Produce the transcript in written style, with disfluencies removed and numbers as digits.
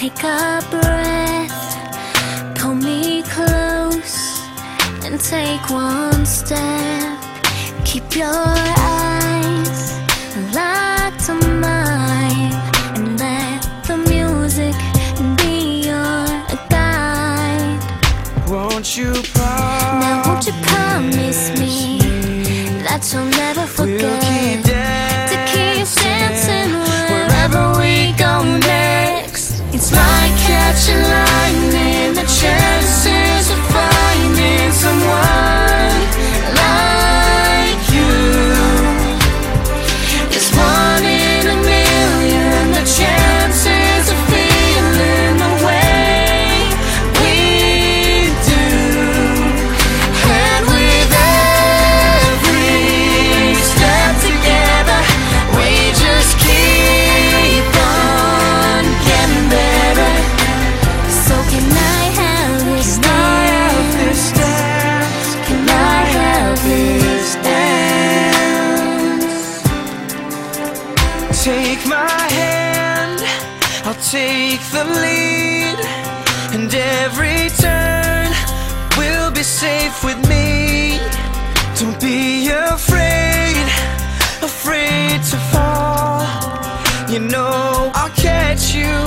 Take a breath, pull me close, and take one step. Keep your eyes locked on mine, and let the music be your guide. Won't you promise? Now won't you promise me that you'll never forget we'll keep to keep dancing wherever we go next? It's like catching lightning, the chances of finding someone like you is 1 in a million. The chances of feeling the way we do, and with every step together, we just keep on getting better. So can I have this dance? Can I have this dance? Take my hand, I'll take the lead, and every turn will be safe with me. Don't be afraid, afraid to fall. You know I'll catch you